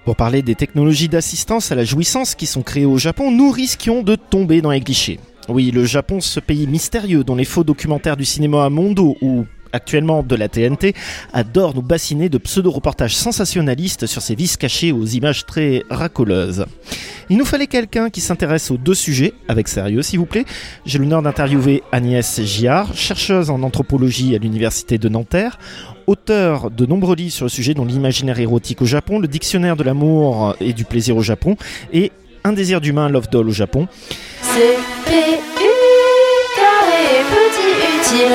Pour parler des technologies d'assistance à la jouissance qui sont créées au Japon, nous risquions de tomber dans les clichés. Oui, le Japon, ce pays mystérieux dont les faux documentaires du cinéma Mondo ou actuellement de la TNT adore nous bassiner de pseudo-reportages sensationnalistes sur ses vices cachés aux images très racoleuses. Il nous fallait quelqu'un qui s'intéresse aux deux sujets, avec sérieux s'il vous plaît. J'ai l'honneur d'interviewer Agnès Giard, chercheuse en anthropologie à l'université de Nanterre, auteur de nombreux livres sur le sujet dont l'imaginaire érotique au Japon, le dictionnaire de l'amour et du plaisir au Japon et Un désir d'humain, Love Doll au Japon. C'est P-U carré petit utile.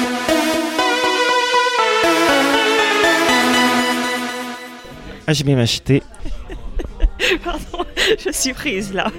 HBMHT. Pardon, je suis prise là.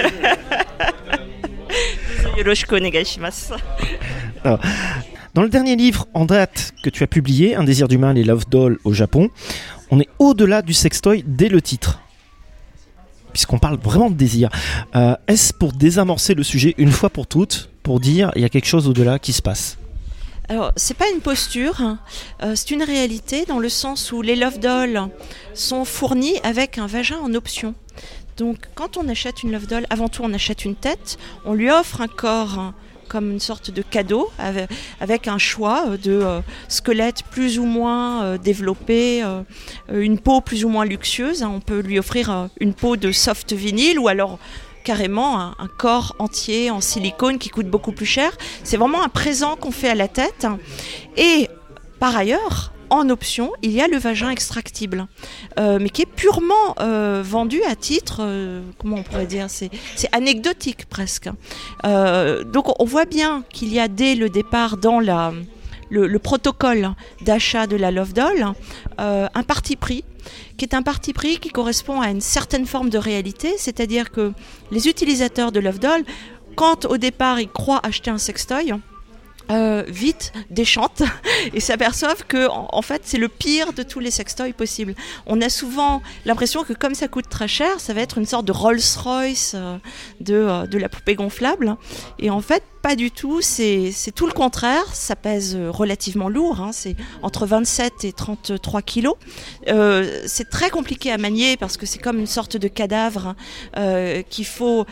Yoroshiku onegai shimasu. Alors, dans le dernier livre en date que tu as publié, Un désir d'humain, les Love Dolls au Japon, on est au-delà du sextoy dès le titre. Puisqu'on parle vraiment de désir. Est-ce pour désamorcer le sujet une fois pour toutes, pour dire il y a quelque chose au-delà qui se passe ? Alors, c'est pas une posture, c'est une réalité dans le sens où les Love Dolls sont fournis avec un vagin en option. Donc, quand on achète une Love Doll, avant tout, on achète une tête, on lui offre un corps comme une sorte de cadeau avec un choix de squelette plus ou moins développé, une peau plus ou moins luxueuse. On peut lui offrir une peau de soft vinyle ou alors carrément un corps entier en silicone qui coûte beaucoup plus cher. C'est vraiment un présent qu'on fait à la tête. Et par ailleurs, en option, il y a le vagin extractible, mais qui est purement vendu à titre, comment on pourrait dire, c'est anecdotique presque. Donc on voit bien qu'il y a dès le départ dans le protocole d'achat de la Love Doll un parti pris, qui est un parti pris qui correspond à une certaine forme de réalité, c'est-à-dire que les utilisateurs de Love Doll, quand au départ ils croient acheter un sextoy, vite déchantent et s'aperçoivent que en fait c'est le pire de tous les sextoys possibles. On a souvent l'impression que comme ça coûte très cher, ça va être une sorte de Rolls-Royce de la poupée gonflable, et en fait pas du tout, c'est tout le contraire. Ça pèse relativement lourd, c'est entre 27 et 33 kilos. C'est très compliqué à manier parce que c'est comme une sorte de cadavre dont il faut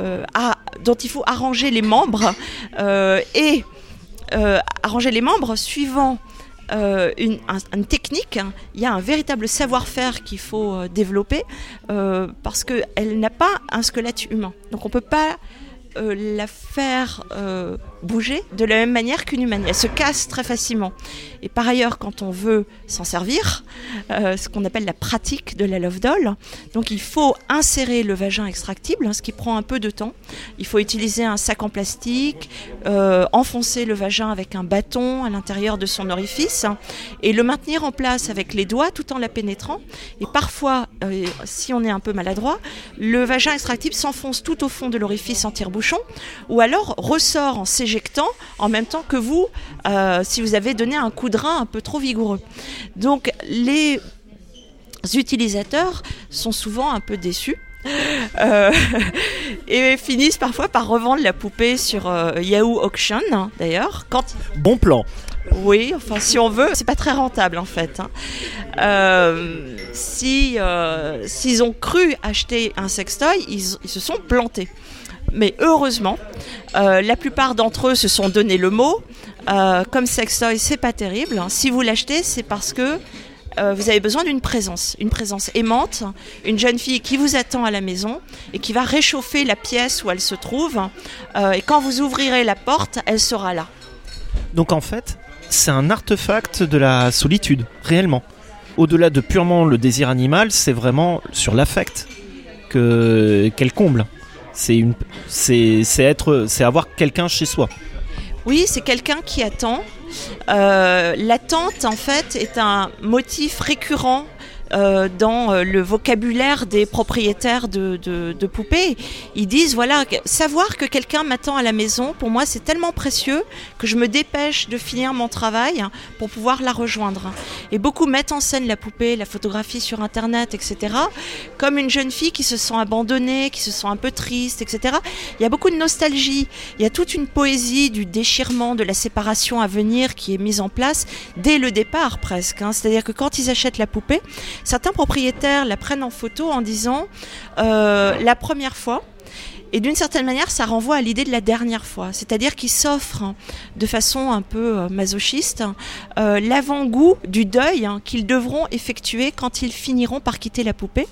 arranger les membres arranger les membres suivant une technique. Il y a un véritable savoir-faire qu'il faut développer parce qu'elle n'a pas un squelette humain. Donc on ne peut pas la faire bouger de la même manière qu'une humaine. Elle se casse très facilement. Et par ailleurs, quand on veut s'en servir, ce qu'on appelle la pratique de la Love Doll, donc il faut insérer le vagin extractible, ce qui prend un peu de temps. Il faut utiliser un sac en plastique, enfoncer le vagin avec un bâton à l'intérieur de son orifice et le maintenir en place avec les doigts tout en la pénétrant. Et parfois, si on est un peu maladroit, le vagin extractible s'enfonce tout au fond de l'orifice en tire-bouchon ou alors ressort en s'éjectant en même temps que vous, si vous avez donné un coup de rein un peu trop vigoureux. Donc les utilisateurs sont souvent un peu déçus et finissent parfois par revendre la poupée sur Yahoo Auction, d'ailleurs. Bon plan. Oui, enfin si on veut, c'est pas très rentable en fait. S'ils ont cru acheter un sextoy, ils se sont plantés. Mais heureusement, la plupart d'entre eux se sont donné le mot. Comme sextoy, c'est pas terrible. Si vous l'achetez, c'est parce que vous avez besoin d'une présence aimante, une jeune fille qui vous attend à la maison et qui va réchauffer la pièce où elle se trouve. Et quand vous ouvrirez la porte, elle sera là. Donc en fait, c'est un artefact de la solitude, réellement. Au-delà de purement le désir animal, c'est vraiment sur l'affect qu'elle comble. C'est avoir quelqu'un chez soi. Oui, c'est quelqu'un qui attend. L'attente, en fait, est un motif récurrent dans le vocabulaire des propriétaires de poupées. Ils disent, voilà, savoir que quelqu'un m'attend à la maison, pour moi, c'est tellement précieux que je me dépêche de finir mon travail pour pouvoir la rejoindre. Et beaucoup mettent en scène la poupée, la photographie sur Internet, etc., comme une jeune fille qui se sent abandonnée, qui se sent un peu triste, etc. Il y a beaucoup de nostalgie. Il y a toute une poésie du déchirement, de la séparation à venir qui est mise en place dès le départ presque. C'est-à-dire que quand ils achètent la poupée, Certains propriétaires la prennent en photo en disant la première fois. Et d'une certaine manière, ça renvoie à l'idée de la dernière fois. C'est-à-dire qu'ils s'offrent de façon un peu masochiste l'avant-goût du deuil qu'ils devront effectuer quand ils finiront par quitter la poupée.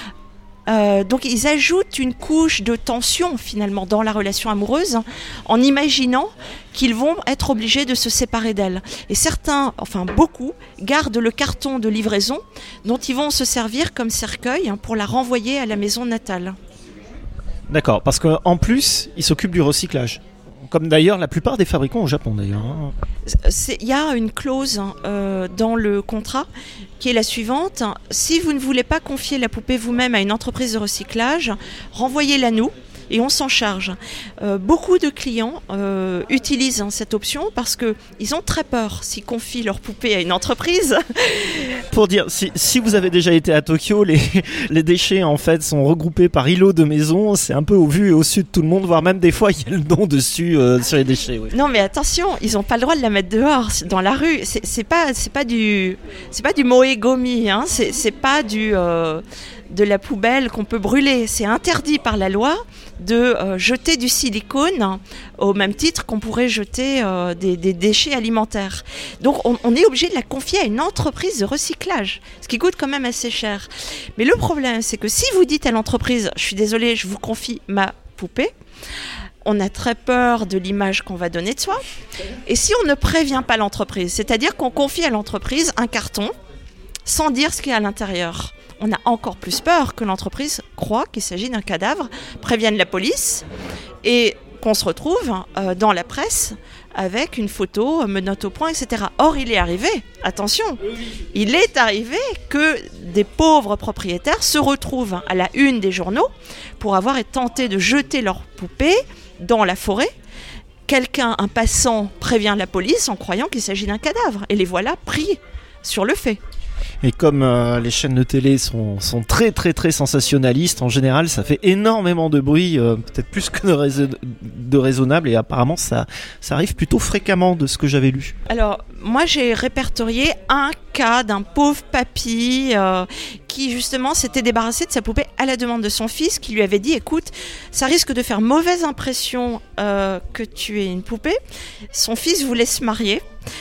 Donc ils ajoutent une couche de tension finalement dans la relation amoureuse en imaginant qu'ils vont être obligés de se séparer d'elle. Et certains, enfin beaucoup, gardent le carton de livraison dont ils vont se servir comme cercueil pour la renvoyer à la maison natale. D'accord, parce qu'en plus, ils s'occupent du recyclage. Comme d'ailleurs la plupart des fabricants au Japon d'ailleurs. Il y a une clause dans le contrat qui est la suivante. Si vous ne voulez pas confier la poupée vous-même à une entreprise de recyclage, renvoyez-la nous et on s'en charge. Beaucoup de clients utilisent cette option parce qu'ils ont très peur s'ils confient leur poupée à une entreprise. Pour dire, si vous avez déjà été à Tokyo, les déchets en fait sont regroupés par îlots de maisons, c'est un peu au vu et au su de tout le monde, voire même des fois il y a le nom dessus sur les déchets. Oui. Non mais attention, ils n'ont pas le droit de la mettre dehors, dans la rue. C'est pas du moe-gomi, hein. C'est pas de la poubelle qu'on peut brûler. C'est interdit par la loi de jeter du silicone au même titre qu'on pourrait jeter des déchets alimentaires. Donc on est obligé de la confier à une entreprise de recyclage, ce qui coûte quand même assez cher. Mais le problème, c'est que si vous dites à l'entreprise « je suis désolée, je vous confie ma poupée », on a très peur de l'image qu'on va donner de soi. Et si on ne prévient pas l'entreprise, c'est-à-dire qu'on confie à l'entreprise un carton sans dire ce qu'il y a à l'intérieur, on a encore plus peur que l'entreprise croit qu'il s'agit d'un cadavre, prévienne la police et qu'on se retrouve dans la presse avec une photo, menottes au poing, etc. Or, il est arrivé, attention, il est arrivé que des pauvres propriétaires se retrouvent à la une des journaux pour avoir tenté de jeter leur poupée dans la forêt. Quelqu'un, un passant, prévient la police en croyant qu'il s'agit d'un cadavre. Et les voilà pris sur le fait. Et comme les chaînes de télé sont très très très sensationnalistes, en général ça fait énormément de bruit, peut-être plus que de raisonnable, et apparemment ça arrive plutôt fréquemment de ce que j'avais lu. Alors moi j'ai répertorié un cas d'un pauvre papy qui justement s'était débarrassé de sa poupée à la demande de son fils, qui lui avait dit écoute, ça risque de faire mauvaise impression que tu aies une poupée. Son fils voulait se marier.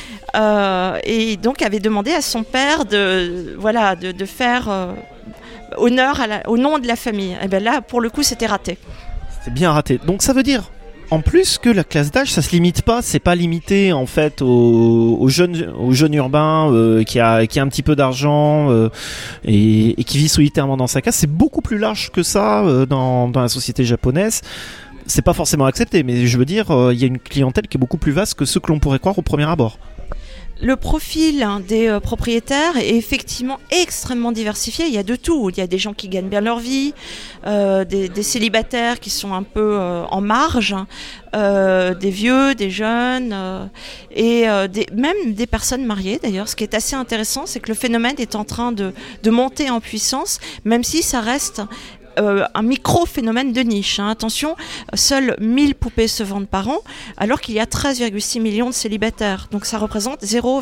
Et donc avait demandé à son père de faire honneur au nom de la famille. Et bien là, pour le coup, c'était raté. C'était bien raté. Donc ça veut dire, en plus, que la classe d'âge, ça se limite pas. C'est pas limité en fait aux jeunes urbains qui a un petit peu d'argent et qui vit solitairement dans sa case. C'est beaucoup plus large que ça dans la société japonaise. C'est pas forcément accepté, mais je veux dire, il y a une clientèle qui est beaucoup plus vaste que ce que l'on pourrait croire au premier abord. Le profil des propriétaires est effectivement extrêmement diversifié. Il y a de tout. Il y a des gens qui gagnent bien leur vie, des célibataires qui sont un peu en marge, des vieux, des jeunes, et même des personnes mariées d'ailleurs. Ce qui est assez intéressant, c'est que le phénomène est en train de monter en puissance, même si ça reste un micro-phénomène de niche. Attention, seules 1000 poupées se vendent par an, alors qu'il y a 13,6 millions de célibataires. Donc ça représente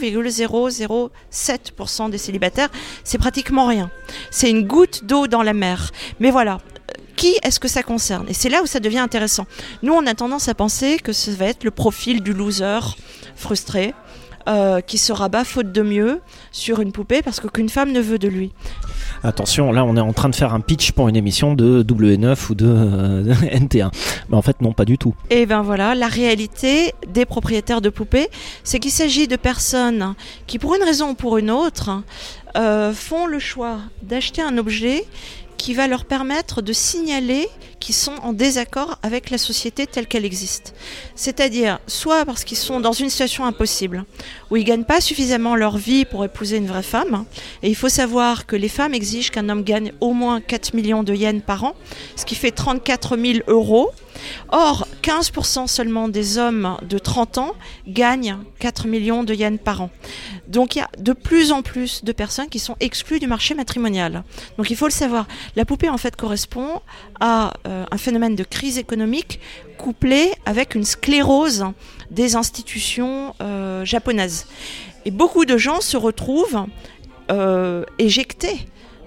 0,007% des célibataires. C'est pratiquement rien. C'est une goutte d'eau dans la mer. Mais voilà. Qui est-ce que ça concerne ? Et c'est là où ça devient intéressant. Nous, on a tendance à penser que ça va être le profil du loser frustré, qui se rabat faute de mieux sur une poupée parce qu'aucune femme ne veut de lui. Attention, là on est en train de faire un pitch pour une émission de W9 ou de NT1. Mais en fait non, pas du tout. Et ben voilà, la réalité des propriétaires de poupées, c'est qu'il s'agit de personnes qui, pour une raison ou pour une autre, font le choix d'acheter un objet qui va leur permettre de signaler qu'ils sont en désaccord avec la société telle qu'elle existe. C'est-à-dire, soit parce qu'ils sont dans une situation impossible, où ils ne gagnent pas suffisamment leur vie pour épouser une vraie femme, et il faut savoir que les femmes exigent qu'un homme gagne au moins 4 millions de yens par an, ce qui fait 34 000 €. Or, 15% seulement des hommes de 30 ans gagnent 4 millions de yens par an. Donc il y a de plus en plus de personnes qui sont exclues du marché matrimonial. Donc il faut le savoir. La poupée en fait correspond à un phénomène de crise économique couplé avec une sclérose des institutions japonaises. Et beaucoup de gens se retrouvent éjectés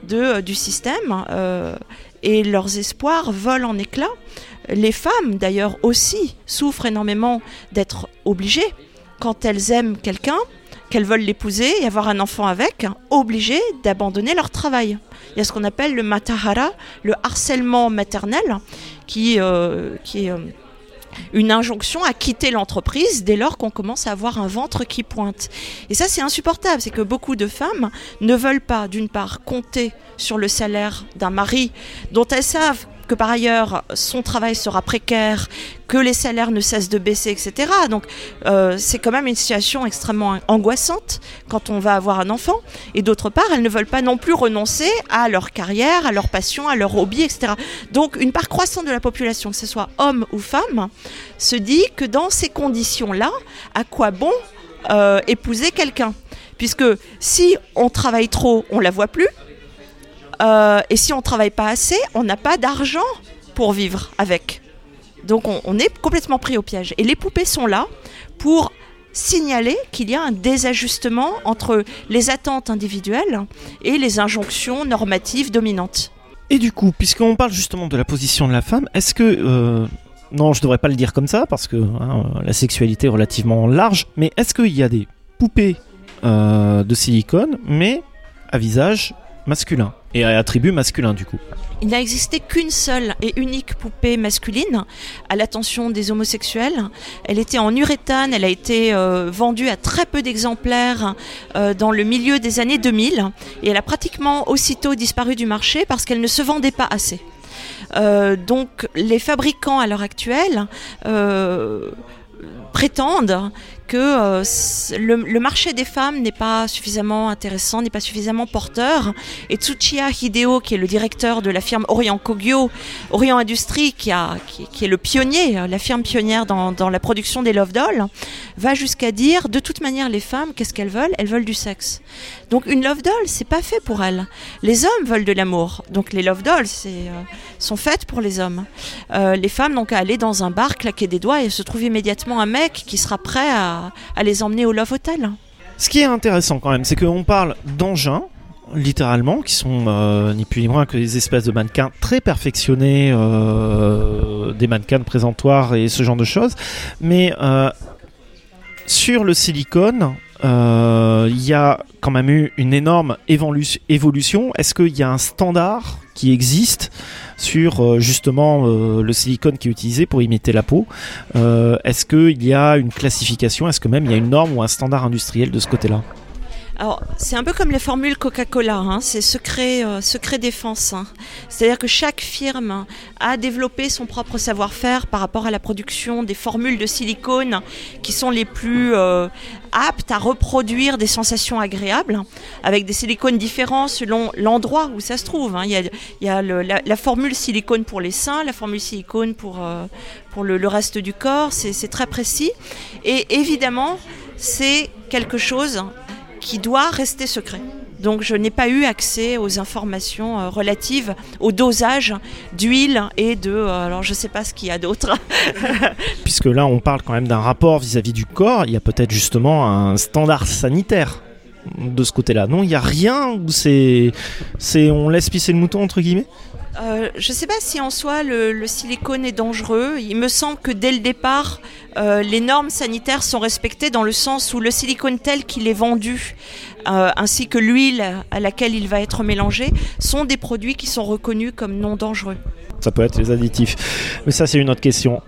du système et leurs espoirs volent en éclats. Les femmes, d'ailleurs, aussi souffrent énormément d'être obligées, quand elles aiment quelqu'un, qu'elles veulent l'épouser et avoir un enfant avec, obligées d'abandonner leur travail. Il y a ce qu'on appelle le matahara, le harcèlement maternel, qui est une injonction à quitter l'entreprise dès lors qu'on commence à avoir un ventre qui pointe. Et ça, c'est insupportable. C'est que beaucoup de femmes ne veulent pas, d'une part, compter sur le salaire d'un mari dont elles savent que par ailleurs son travail sera précaire, que les salaires ne cessent de baisser, etc. Donc c'est quand même une situation extrêmement angoissante quand on va avoir un enfant. Et d'autre part, elles ne veulent pas non plus renoncer à leur carrière, à leur passion, à leur hobby, etc. Donc une part croissante de la population, que ce soit homme ou femme, se dit que dans ces conditions-là, à quoi bon épouser quelqu'un ? Puisque si on travaille trop, on ne la voit plus. Et si on ne travaille pas assez, on n'a pas d'argent pour vivre avec. Donc on est complètement pris au piège. Et les poupées sont là pour signaler qu'il y a un désajustement entre les attentes individuelles et les injonctions normatives dominantes. Et du coup, puisqu'on parle justement de la position de la femme, est-ce que... non, je ne devrais pas le dire comme ça, parce que la sexualité est relativement large, mais est-ce qu'il y a des poupées de silicone, mais à visage masculin et à attribut masculin du coup? Il n'a existé qu'une seule et unique poupée masculine à l'attention des homosexuels. Elle était en uréthane, elle a été vendue à très peu d'exemplaires dans le milieu des années 2000 et elle a pratiquement aussitôt disparu du marché parce qu'elle ne se vendait pas assez. Donc les fabricants à l'heure actuelle prétendent que le marché des femmes n'est pas suffisamment intéressant, n'est pas suffisamment porteur. Et Tsuchiya Hideo, qui est le directeur de la firme Orient Kogyo, Orient Industries, qui est le pionnier, la firme pionnière dans la production des love dolls, va jusqu'à dire, de toute manière, les femmes, qu'est-ce qu'elles veulent ? Elles veulent du sexe. Donc une love doll, c'est pas fait pour elles. Les hommes veulent de l'amour. Donc les love dolls, sont faites pour les hommes. Les femmes n'ont qu'à aller dans un bar, claquer des doigts et se trouve immédiatement un mec qui sera prêt à les emmener au Love Hotel. Ce qui est intéressant quand même, c'est qu'on parle d'engins, littéralement, qui sont ni plus ni moins que des espèces de mannequins très perfectionnés, des mannequins de présentoir et ce genre de choses. Mais sur le silicone, il y a quand même eu une énorme évolution. Est-ce qu'il y a un standard qui existe sur justement le silicone qui est utilisé pour imiter la peau? Est-ce qu'il y a une classification? Est-ce que même il y a une norme ou un standard industriel de ce côté-là? Alors, c'est un peu comme les formules Coca-Cola, c'est secret défense. C'est-à-dire que chaque firme a développé son propre savoir-faire par rapport à la production des formules de silicone qui sont les plus aptes à reproduire des sensations agréables, avec des silicones différents selon l'endroit où ça se trouve. Il y a la formule silicone pour les seins, la formule silicone pour le reste du corps, c'est très précis. Et évidemment, c'est quelque chose qui doit rester secret. Donc je n'ai pas eu accès aux informations relatives au dosage d'huile et alors je ne sais pas ce qu'il y a d'autre. Puisque là on parle quand même d'un rapport vis-à-vis du corps, il y a peut-être justement un standard sanitaire de ce côté-là. Non, il n'y a rien où c'est on laisse pisser le mouton entre guillemets? Je ne sais pas si en soi le silicone est dangereux. Il me semble que dès le départ, les normes sanitaires sont respectées dans le sens où le silicone tel qu'il est vendu, ainsi que l'huile à laquelle il va être mélangé, sont des produits qui sont reconnus comme non dangereux. Ça peut être les additifs, mais ça c'est une autre question.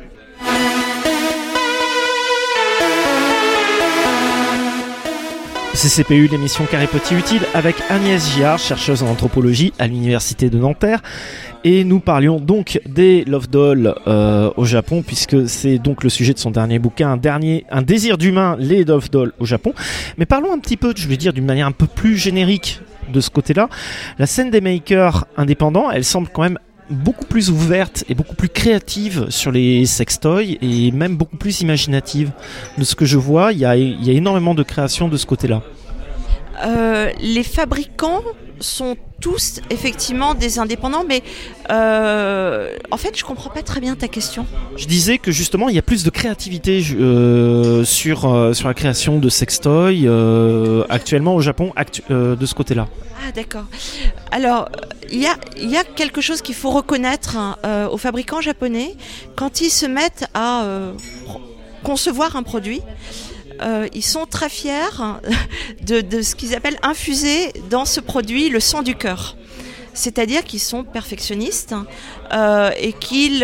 CCPU, l'émission Carré Petit Utile, avec Agnès Giard, chercheuse en anthropologie à l'université de Nanterre. Et nous parlions donc des love dolls au Japon, puisque c'est donc le sujet de son dernier bouquin, un désir d'humain, les love dolls au Japon. Mais parlons un petit peu, je vais dire d'une manière un peu plus générique de ce côté-là. La scène des makers indépendants, elle semble quand même beaucoup plus ouverte et beaucoup plus créative sur les sextoys et même beaucoup plus imaginative. De ce que je vois, il y a énormément de création de ce côté-là. Les fabricants sont tous effectivement des indépendants, mais en fait je comprends pas très bien ta question. Je disais que justement il y a plus de créativité sur la création de sextoys actuellement au Japon de ce côté-là. Ah d'accord. Alors il y a quelque chose qu'il faut reconnaître aux fabricants japonais quand ils se mettent à concevoir un produit. Ils sont très fiers de ce qu'ils appellent infuser dans ce produit le sang du cœur. C'est-à-dire qu'ils sont perfectionnistes et qu'ils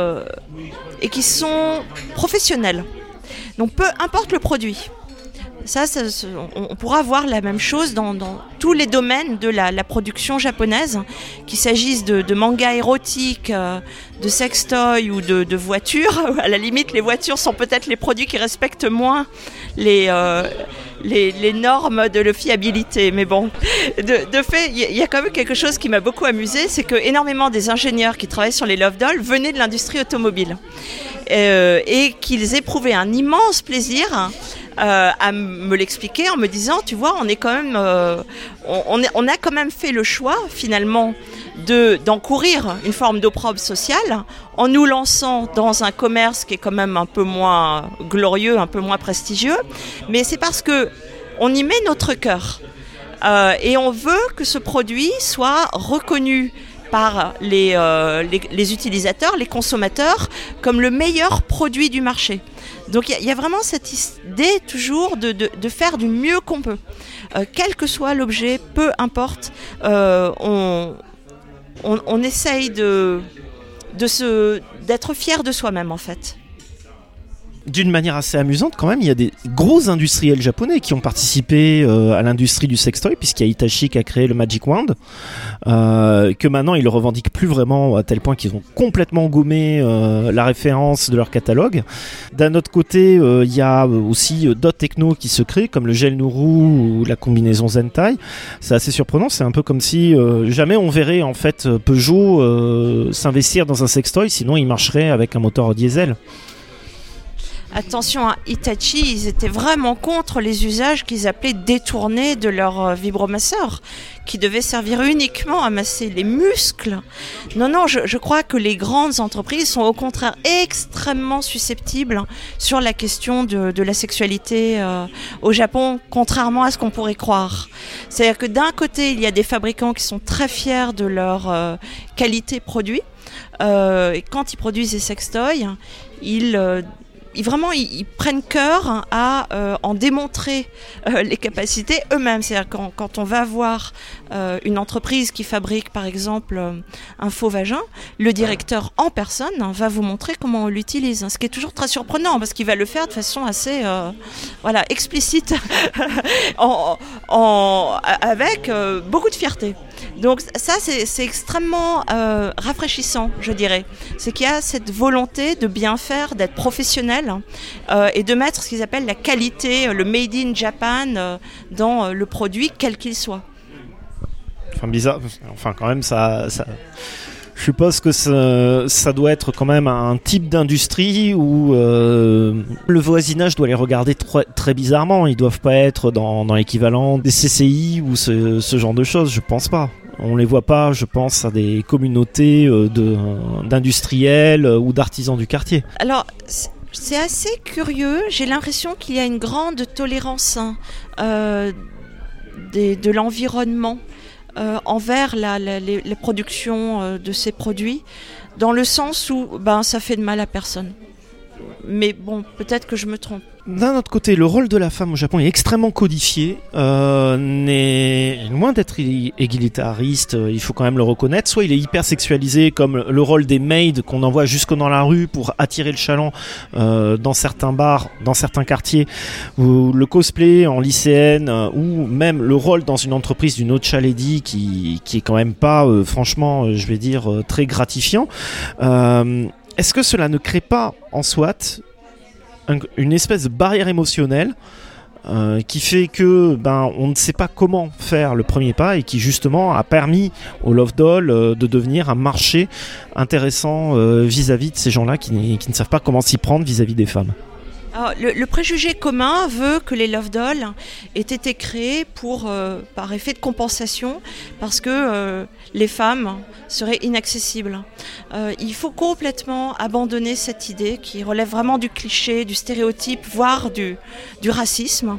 sont professionnels. Donc peu importe le produit. Ça, on pourra voir la même chose dans tous les domaines de la production japonaise, qu'il s'agisse de mangas érotiques, de sextoys ou de voitures. À la limite, les voitures sont peut-être les produits qui respectent moins les normes de fiabilité. Mais bon, de fait, il y a quand même quelque chose qui m'a beaucoup amusé, c'est que énormément des ingénieurs qui travaillent sur les Love Dolls venaient de l'industrie automobile et qu'ils éprouvaient un immense plaisir à me l'expliquer en me disant, tu vois, on est quand même, on a quand même fait le choix finalement d'encourir une forme d'opprobre sociale en nous lançant dans un commerce qui est quand même un peu moins glorieux, un peu moins prestigieux, mais c'est parce que on y met notre cœur et on veut que ce produit soit reconnu par les utilisateurs, les consommateurs, comme le meilleur produit du marché. Donc il y a vraiment cette idée toujours de faire du mieux qu'on peut. Quel que soit l'objet, peu importe, on essaye d'être fier de soi-même en fait. D'une manière assez amusante quand même, il y a des gros industriels japonais qui ont participé à l'industrie du sextoy, puisqu'il y a Hitachi qui a créé le Magic Wand, que maintenant ils le revendiquent plus vraiment, à tel point qu'ils ont complètement gommé la référence de leur catalogue. D'un autre côté, il y a aussi d'autres technos qui se créent, comme le gel Nuru ou la combinaison Zentai. C'est assez surprenant, c'est un peu comme si jamais on verrait en fait Peugeot s'investir dans un sextoy, sinon il marcherait avec un moteur diesel. Attention, Hitachi, ils étaient vraiment contre les usages qu'ils appelaient détournés de leur vibromasseur, qui devait servir uniquement à masser les muscles. Non, je crois que les grandes entreprises sont au contraire extrêmement susceptibles sur la question de la sexualité au Japon, contrairement à ce qu'on pourrait croire. C'est-à-dire que d'un côté, il y a des fabricants qui sont très fiers de leur qualité produit, et quand ils produisent des sextoys, ils prennent cœur à en démontrer les capacités eux-mêmes. C'est-à-dire quand on va voir une entreprise qui fabrique par exemple un faux vagin, le directeur en personne va vous montrer comment on l'utilise. Ce qui est toujours très surprenant parce qu'il va le faire de façon assez explicite avec beaucoup de fierté. Donc ça c'est extrêmement rafraîchissant, je dirais. C'est qu'il y a cette volonté de bien faire, d'être professionnel et de mettre ce qu'ils appellent la qualité, le made in Japan dans le produit quel qu'il soit. Enfin bizarre, enfin quand même ça je suppose que ça doit être quand même un type d'industrie où le voisinage doit les regarder très bizarrement. Ils doivent pas être dans l'équivalent des CCI ou ce genre de choses, je pense pas. On les voit pas, je pense, à des communautés d'industriels ou d'artisans du quartier. Alors, c'est assez curieux. J'ai l'impression qu'il y a une grande tolérance de l'environnement envers les productions de ces produits, dans le sens où ça fait de mal à personne. Mais bon, peut-être que je me trompe. D'un autre côté, le rôle de la femme au Japon est extrêmement codifié, n'est loin d'être égalitariste, il faut quand même le reconnaître. Soit il est hyper sexualisé, comme le rôle des maids qu'on envoie jusque dans la rue pour attirer le chaland dans certains bars, dans certains quartiers, ou le cosplay en lycéenne, ou même le rôle dans une entreprise d'une Ocha Lady qui est quand même pas, franchement, je vais dire, très gratifiant. Est-ce que cela ne crée pas en soi une espèce de barrière émotionnelle qui fait que on ne sait pas comment faire le premier pas et qui justement a permis au Love Doll de devenir un marché intéressant vis-à-vis de ces gens-là qui ne savent pas comment s'y prendre vis-à-vis des femmes? Alors, le préjugé commun veut que les love dolls aient été créés par effet de compensation parce que les femmes seraient inaccessibles. Il faut complètement abandonner cette idée qui relève vraiment du cliché, du stéréotype, voire du racisme.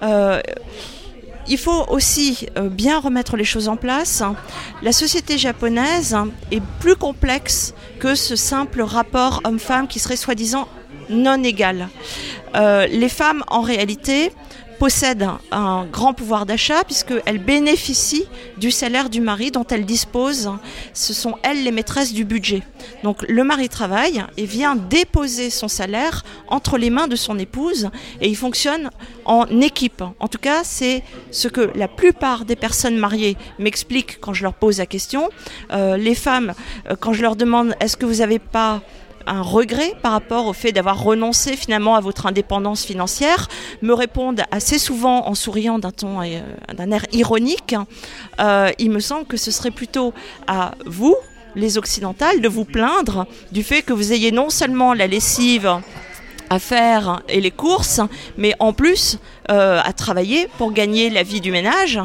Il faut aussi bien remettre les choses en place. La société japonaise est plus complexe que ce simple rapport homme-femme qui serait soi-disant non égal. Les femmes, en réalité, possèdent un grand pouvoir d'achat puisqu'elles bénéficient du salaire du mari dont elles disposent. Ce sont elles les maîtresses du budget. Donc le mari travaille et vient déposer son salaire entre les mains de son épouse et il fonctionne en équipe. En tout cas, c'est ce que la plupart des personnes mariées m'expliquent quand je leur pose la question. Les femmes, quand je leur demande « est-ce que vous n'avez pas un regret par rapport au fait d'avoir renoncé finalement à votre indépendance financière ?» me répondent assez souvent en souriant d'un air ironique. Il me semble que ce serait plutôt à vous, les occidentales, de vous plaindre du fait que vous ayez non seulement la lessive à faire et les courses, mais en plus à travailler pour gagner la vie du ménage,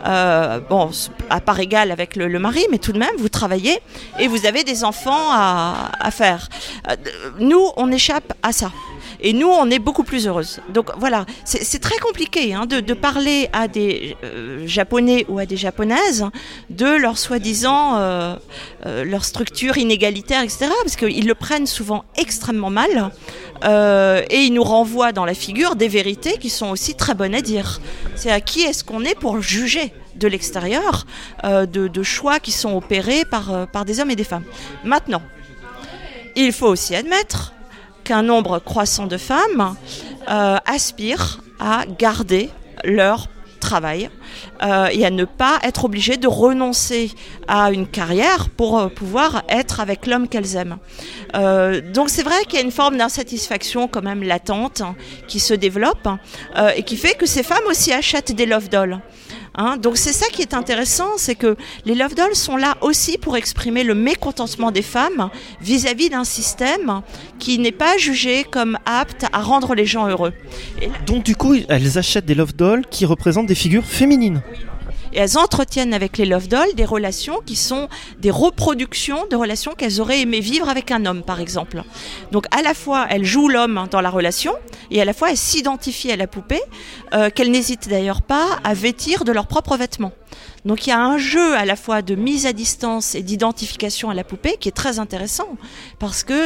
à part égale avec le mari, mais tout de même vous travaillez et vous avez des enfants à faire. Nous, on échappe à ça. Et nous, on est beaucoup plus heureuses. Donc voilà, c'est très compliqué de parler à des Japonais ou à des Japonaises de leur soi-disant, leur structure inégalitaire, etc. Parce qu'ils le prennent souvent extrêmement mal. Et ils nous renvoient dans la figure des vérités qui sont aussi très bonnes à dire. C'est à qui est-ce qu'on est pour juger de l'extérieur de choix qui sont opérés par des hommes et des femmes. Maintenant, il faut aussi admettre qu'un nombre croissant de femmes aspirent à garder leur travail et à ne pas être obligées de renoncer à une carrière pour pouvoir être avec l'homme qu'elles aiment. Donc c'est vrai qu'il y a une forme d'insatisfaction quand même latente qui se développe et qui fait que ces femmes aussi achètent des love dolls. Donc c'est ça qui est intéressant, c'est que les love dolls sont là aussi pour exprimer le mécontentement des femmes vis-à-vis d'un système qui n'est pas jugé comme apte à rendre les gens heureux. Donc du coup, elles achètent des love dolls qui représentent des figures féminines. Et elles entretiennent avec les love dolls des relations qui sont des reproductions de relations qu'elles auraient aimé vivre avec un homme, par exemple. Donc à la fois, elles jouent l'homme dans la relation et à la fois, elles s'identifient à la poupée, qu'elles n'hésitent d'ailleurs pas à vêtir de leurs propres vêtements. Donc il y a un jeu à la fois de mise à distance et d'identification à la poupée qui est très intéressant parce que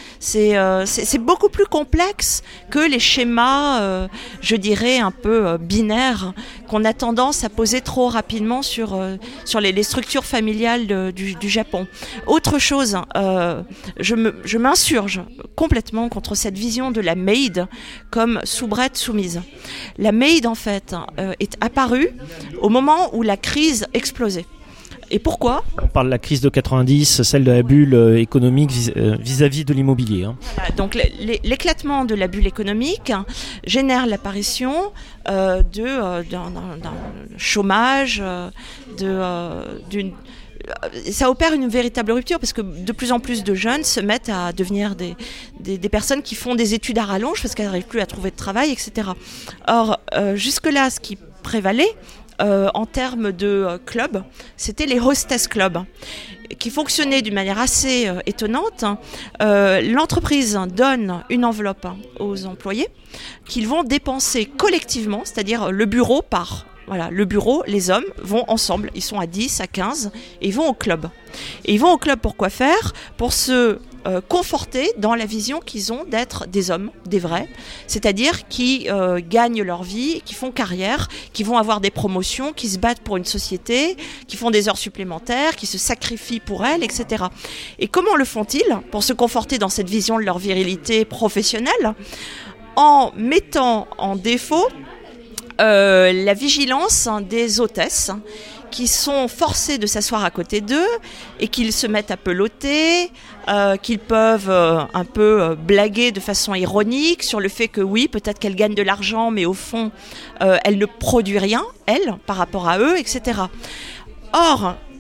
c'est beaucoup plus complexe que les schémas, je dirais, un peu binaires qu'on a tendance à poser trop rapidement sur les structures familiales du Japon. Autre chose, je m'insurge complètement contre cette vision de la maid comme soubrette soumise. La maid, en fait, est apparue au moment où la crise explosait. Et pourquoi ? On parle de la crise de 90, celle de la bulle économique vis-à-vis de l'immobilier. Voilà, donc l'éclatement de la bulle économique génère l'apparition d'un chômage, ça opère une véritable rupture parce que de plus en plus de jeunes se mettent à devenir des personnes qui font des études à rallonge parce qu'elles n'arrivent plus à trouver de travail, etc. Or, jusque-là, ce qui prévalait, en termes de club, c'était les hostess clubs qui fonctionnaient d'une manière assez étonnante. L'entreprise donne une enveloppe aux employés qu'ils vont dépenser collectivement, c'est-à-dire le bureau part. Voilà, le bureau, les hommes vont ensemble, ils sont à 10, à 15 et ils vont au club. Et ils vont au club pour quoi faire ? Pour se conforter dans la vision qu'ils ont d'être des hommes, des vrais, c'est-à-dire qui gagnent leur vie, qui font carrière, qui vont avoir des promotions, qui se battent pour une société, qui font des heures supplémentaires, qui se sacrifient pour elle, etc. Et comment le font-ils pour se conforter dans cette vision de leur virilité professionnelle ? En mettant en défaut la vigilance des hôtesses qui sont forcés de s'asseoir à côté d'eux et qu'ils se mettent à peloter, qu'ils peuvent un peu blaguer de façon ironique sur le fait que oui, peut-être qu'elles gagnent de l'argent, mais au fond, elles ne produisent rien, elles, par rapport à eux, etc. Or,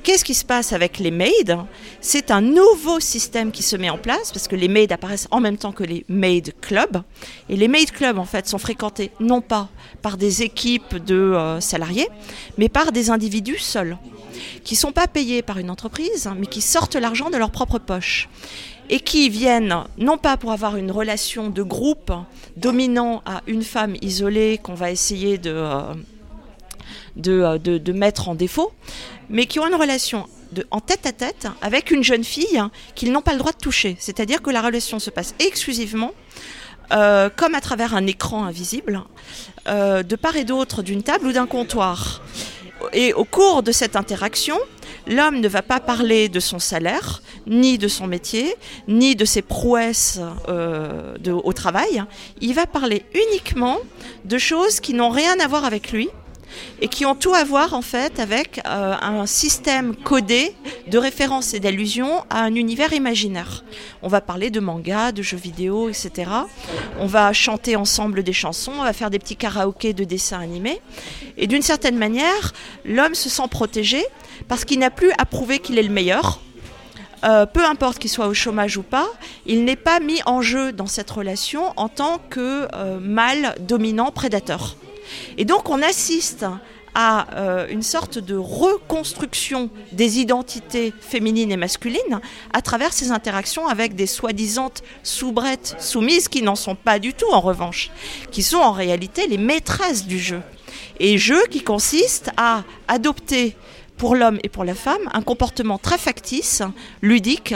qu'est-ce qui se passe avec les maids ? C'est un nouveau système qui se met en place, parce que les maids apparaissent en même temps que les maid clubs. Et les maid clubs, en fait, sont fréquentés non pas par des équipes de salariés, mais par des individus seuls, qui ne sont pas payés par une entreprise, mais qui sortent l'argent de leur propre poche. Et qui viennent, non pas pour avoir une relation de groupe dominant à une femme isolée qu'on va essayer de mettre en défaut, mais qui ont une relation en tête-à-tête avec une jeune fille qu'ils n'ont pas le droit de toucher. C'est-à-dire que la relation se passe exclusivement, comme à travers un écran invisible, de part et d'autre d'une table ou d'un comptoir. Et au cours de cette interaction, l'homme ne va pas parler de son salaire, ni de son métier, ni de ses prouesses au travail. Il va parler uniquement de choses qui n'ont rien à voir avec lui et qui ont tout à voir en fait avec un système codé de référence et d'allusion à un univers imaginaire. On va parler de manga, de jeux vidéo, etc. On va chanter ensemble des chansons, on va faire des petits karaokés de dessins animés. Et d'une certaine manière, l'homme se sent protégé parce qu'il n'a plus à prouver qu'il est le meilleur. Peu importe qu'il soit au chômage ou pas, il n'est pas mis en jeu dans cette relation en tant que mâle dominant prédateur. Et donc on assiste à une sorte de reconstruction des identités féminines et masculines à travers ces interactions avec des soi-disant soubrettes soumises qui n'en sont pas du tout en revanche, qui sont en réalité les maîtresses du jeu. Et jeu qui consiste à adopter pour l'homme et pour la femme un comportement très factice, ludique,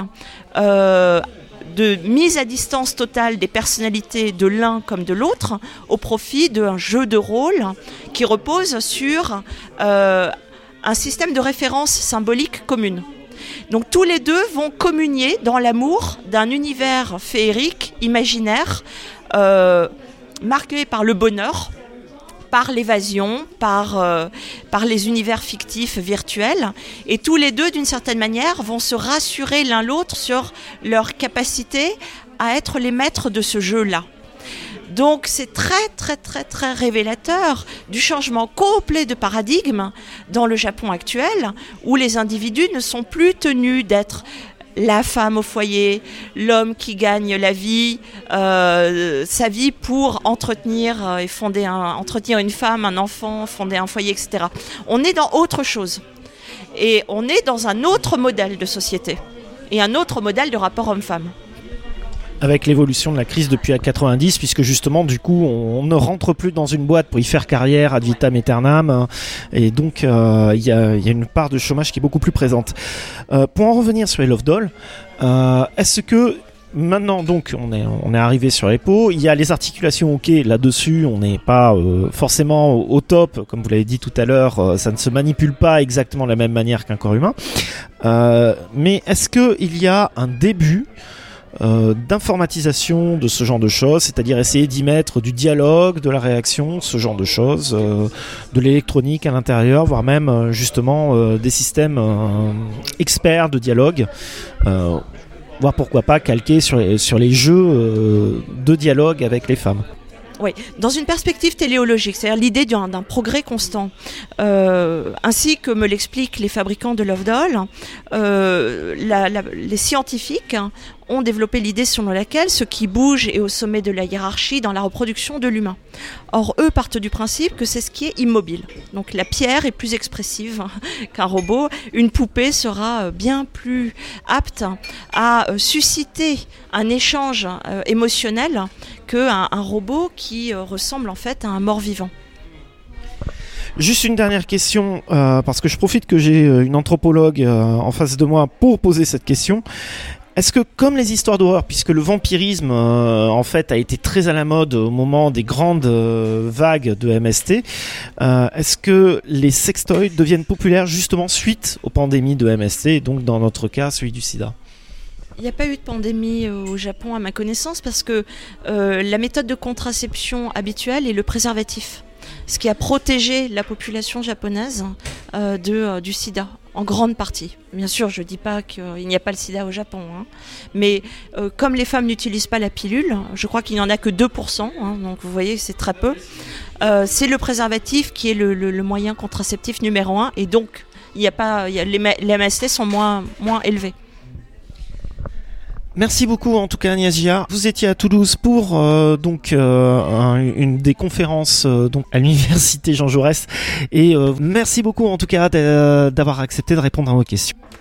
de mise à distance totale des personnalités de l'un comme de l'autre au profit d'un jeu de rôle qui repose sur un système de référence symbolique commune. Donc tous les deux vont communier dans l'amour d'un univers féerique, imaginaire, marqué par le bonheur, par l'évasion, par les univers fictifs virtuels. Et tous les deux, d'une certaine manière, vont se rassurer l'un l'autre sur leur capacité à être les maîtres de ce jeu-là. Donc c'est très très très très révélateur du changement complet de paradigme dans le Japon actuel, où les individus ne sont plus tenus d'être la femme au foyer, l'homme qui gagne la vie, sa vie pour entretenir entretenir une femme, un enfant, fonder un foyer, etc. On est dans autre chose. Et on est dans un autre modèle de société et un autre modèle de rapport homme-femme. Avec l'évolution de la crise depuis 90, puisque justement, du coup, on ne rentre plus dans une boîte pour y faire carrière ad vitam aeternam, et donc il y a une part de chômage qui est beaucoup plus présente. Pour en revenir sur les Love Dolls, est-ce que maintenant, donc, on est arrivé sur les peaux, il y a les articulations ok là-dessus, on n'est pas forcément au top, comme vous l'avez dit tout à l'heure, ça ne se manipule pas exactement de la même manière qu'un corps humain, mais est-ce qu'il y a un début d'informatisation de ce genre de choses, c'est-à-dire essayer d'y mettre du dialogue, de la réaction, ce genre de choses, de l'électronique à l'intérieur, voire même justement des systèmes experts de dialogue, voire pourquoi pas calquer sur les jeux de dialogue avec les femmes. Oui, dans une perspective téléologique, c'est-à-dire l'idée d'un progrès constant, ainsi que me l'expliquent les fabricants de Love Doll, les scientifiques ont développé l'idée selon laquelle ce qui bouge est au sommet de la hiérarchie dans la reproduction de l'humain. Or, eux partent du principe que c'est ce qui est immobile. Donc la pierre est plus expressive qu'un robot. Une poupée sera bien plus apte à susciter un échange émotionnel qu'un robot qui ressemble en fait à un mort-vivant. Juste une dernière question, parce que je profite que j'ai une anthropologue en face de moi pour poser cette question. Est-ce que, comme les histoires d'horreur, puisque le vampirisme en fait a été très à la mode au moment des grandes vagues de MST, est-ce que les sextoys deviennent populaires justement suite aux pandémies de MST, et donc dans notre cas celui du sida ? Il n'y a pas eu de pandémie au Japon à ma connaissance parce que la méthode de contraception habituelle est le préservatif, ce qui a protégé la population japonaise du sida, en grande partie. Bien sûr, je ne dis pas qu'il n'y a pas le sida au Japon, hein, mais comme les femmes n'utilisent pas la pilule, je crois qu'il n'y en a que 2%, hein, donc vous voyez, c'est très peu. C'est le préservatif qui est le moyen contraceptif numéro 1, et donc les MST sont moins élevés. Merci beaucoup en tout cas Niasia. Vous étiez à Toulouse pour une des conférences donc à l'université Jean Jaurès et merci beaucoup en tout cas d'avoir accepté de répondre à vos questions.